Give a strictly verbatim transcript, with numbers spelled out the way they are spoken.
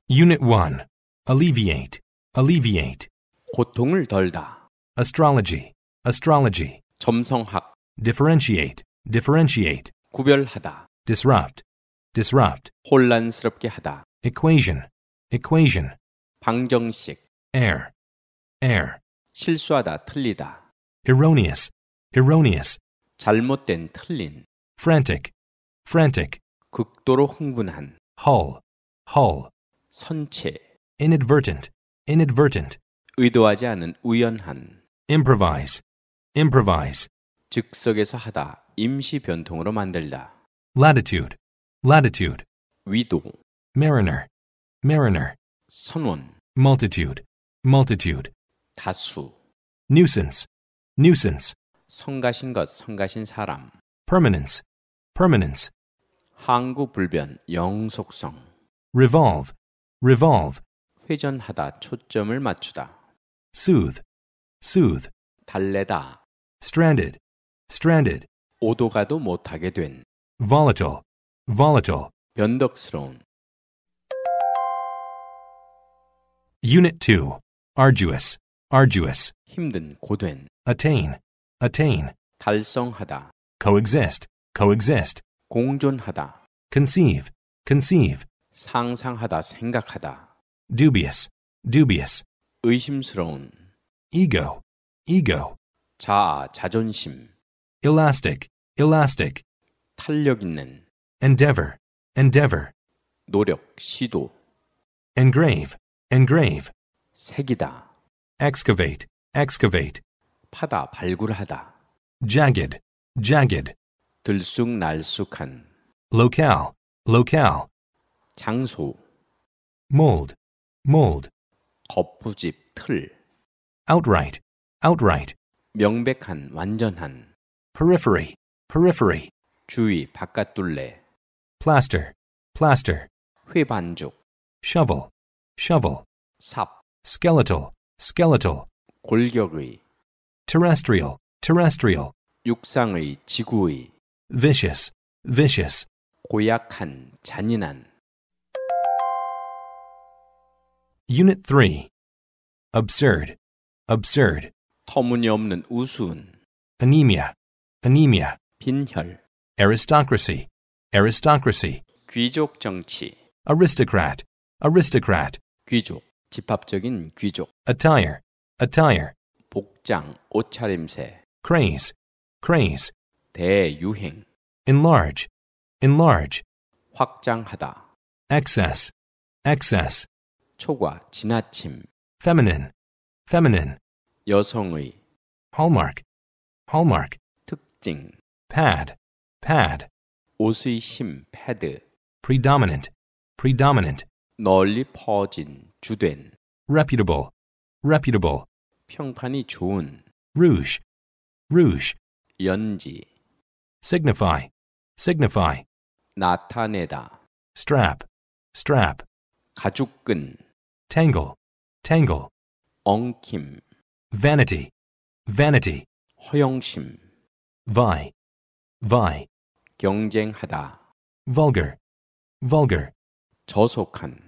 Unit one. Alleviate, alleviate. 고통을 덜다. Astrology, astrology. 점성학, Differentiate, differentiate. 구별하다. Disrupt, disrupt. 혼란스럽게 하다. Equation, equation. 방정식, Air, air. 실수하다, 틀리다. Erroneous, erroneous. 잘못된, 틀린. Frantic, frantic. 극도로 흥분한. Hull, hull. 선체, Inadvertent, inadvertent. 의도하지 않은 우연한. Improvise, improvise. 즉석에서 하다, 임시 변통으로 만들다. Latitude, latitude. 위도, Mariner, mariner. 선원, Multitude, multitude. 다수. Nuisance, nuisance. 성가신 것, 성가신 사람. Permanence, permanence. 항구불변, 영속성. Revolve, revolve. 회전하다, 초점을 맞추다. Soothe, soothe. 달래다. Stranded, stranded. 오도 가도 못하게 된. Volatile, volatile. 변덕스러운. Unit two. Arduous, arduous. 힘든, 고된. Attain, attain. 달성하다. Coexist, coexist. 공존하다. Conceive, conceive. 상상하다, 생각하다. Dubious, dubious. 의심스러운. Ego, ego. 자아, 자존심. Elastic, elastic. 탄력 있는. Endeavor, endeavor. 노력, 시도. Engrave, engrave. 새기다. Excavate, excavate. 파다, 발굴하다. Jagged, jagged. 들쑥날쑥한. Locale, locale. 장소. Mold, mold. 거푸집, 틀. Outright, outright. 명백한, 완전한. Periphery, periphery. 주위, 바깥둘레. Plaster, plaster. 회반죽. Shovel, shovel. 삽. Skeletal, skeletal. 골격의. Terrestrial, terrestrial. 육상의, 지구의. Vicious, vicious. 고약한, 잔인한. Unit three. Absurd, absurd. 터무니없는, 우스운. Anemia, anemia. 빈혈. Aristocracy, aristocracy. 귀족 정치. Aristocrat, aristocrat. 귀족. 집합적인 귀족. Attire, attire. 복장, 옷차림새. Craze, craze. 대유행. Enlarge, enlarge. 확장하다. Excess, excess. 초과, 지나침. Feminine, feminine. 여성의. Hallmark, hallmark. 특징. Pad, pad. 옷의 심, 패드. Predominant, predominant. 널리 퍼진, 주된. Reputable, reputable. 평판이 좋은. Rouge, rouge. 연지. Signify, signify. 나타내다. Strap, strap. 가죽끈. Tangle, tangle. 엉킴. Vanity, vanity. 허영심. Vie, vie. 경쟁하다. Vulgar, vulgar. 저속한.